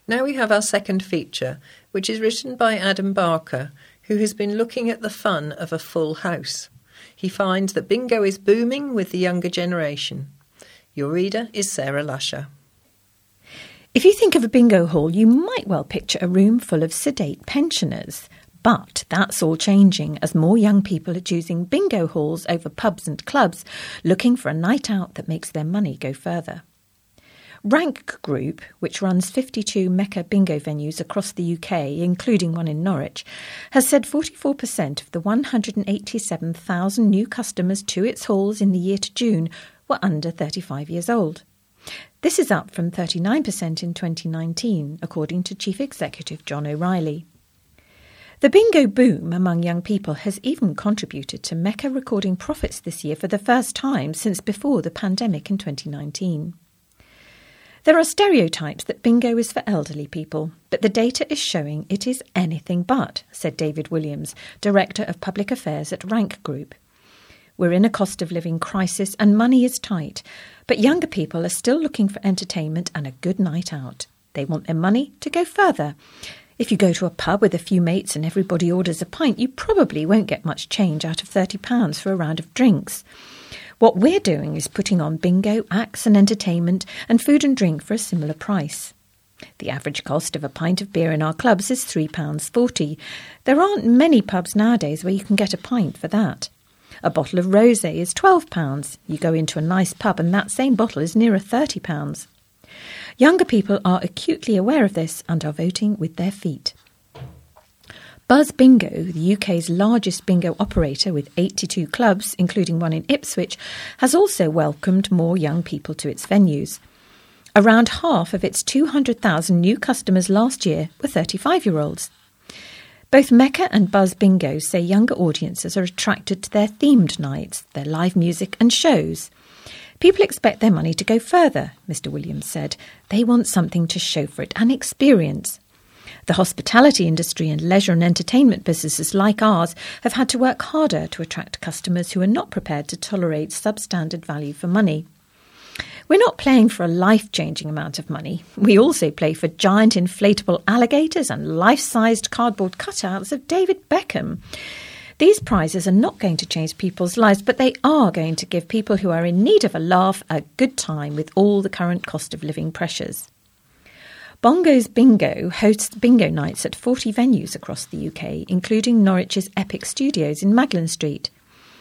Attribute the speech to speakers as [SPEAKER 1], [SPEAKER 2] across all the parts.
[SPEAKER 1] Now we have our second feature, which is written by Adam Barker, who has been looking at the fun of a full house. He finds that bingo is booming with the younger generation. Your reader is Sarah Lusher.
[SPEAKER 2] If you think of a bingo hall, you might well picture a room full of sedate pensioners. But that's all changing as more young people are choosing bingo halls over pubs and clubs, looking for a night out that makes their money go further. Rank Group, which runs 52 Mecca bingo venues across the UK, including one in Norwich, has said 44% of the 187,000 new customers to its halls in the year to June were under 35 years old. This is up from 39% in 2019, according to Chief Executive John O'Reilly. The bingo boom among young people has even contributed to Mecca recording profits this year for the first time since before the pandemic in 2019. There are stereotypes that bingo is for elderly people, but the data is showing it is anything but, said David Williams, Director of Public Affairs at Rank Group. We're in a cost of living crisis and money is tight, but younger people are still looking for entertainment and a good night out. They want their money to go further. If you go to a pub with a few mates and everybody orders a pint, you probably won't get much change out of £30 for a round of drinks. What we're doing is putting on bingo, acts and entertainment and food and drink for a similar price. The average cost of a pint of beer in our clubs is £3.40. There aren't many pubs nowadays where you can get a pint for that. A bottle of rosé is £12. You go into a nice pub and that same bottle is nearer £30. Younger people are acutely aware of this and are voting with their feet. Buzz Bingo, the UK's largest bingo operator with 82 clubs, including one in Ipswich, has also welcomed more young people to its venues. Around half of its 200,000 new customers last year were 35-year-olds. Both Mecca and Buzz Bingo say younger audiences are attracted to their themed nights, their live music and shows. People expect their money to go further, Mr. Williams said. They want something to show for it, an experience. The hospitality industry and leisure and entertainment businesses like ours have had to work harder to attract customers who are not prepared to tolerate substandard value for money. We're not playing for a life-changing amount of money. We also play for giant inflatable alligators and life-sized cardboard cutouts of David Beckham. These prizes are not going to change people's lives, but they are going to give people who are in need of a laugh a good time with all the current cost of living pressures. Bongo's Bingo hosts bingo nights at 40 venues across the UK, including Norwich's Epic Studios in Magdalen Street.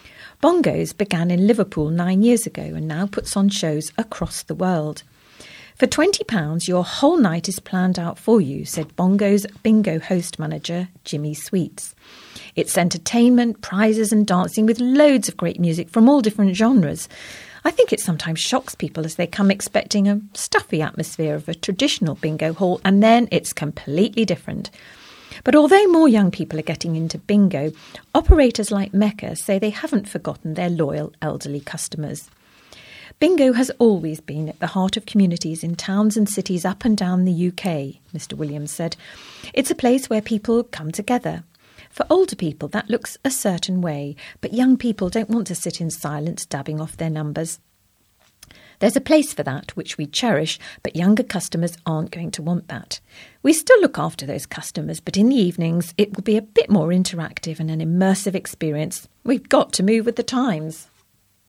[SPEAKER 2] Bongo's began in Liverpool 9 years ago and now puts on shows across the world. For £20, your whole night is planned out for you, said Bongo's bingo host manager, Jimmy Sweets. It's entertainment, prizes and dancing with loads of great music from all different genres. I think it sometimes shocks people as they come expecting a stuffy atmosphere of a traditional bingo hall and then it's completely different. But although more young people are getting into bingo, operators like Mecca say they haven't forgotten their loyal elderly customers. Bingo has always been at the heart of communities in towns and cities up and down the UK, Mr. Williams said. It's a place where people come together. For older people, that looks a certain way, but young people don't want to sit in silence dabbing off their numbers. There's a place for that, which we cherish, but younger customers aren't going to want that. We still look after those customers, but in the evenings, it will be a bit more interactive and an immersive experience. We've got to move with the times.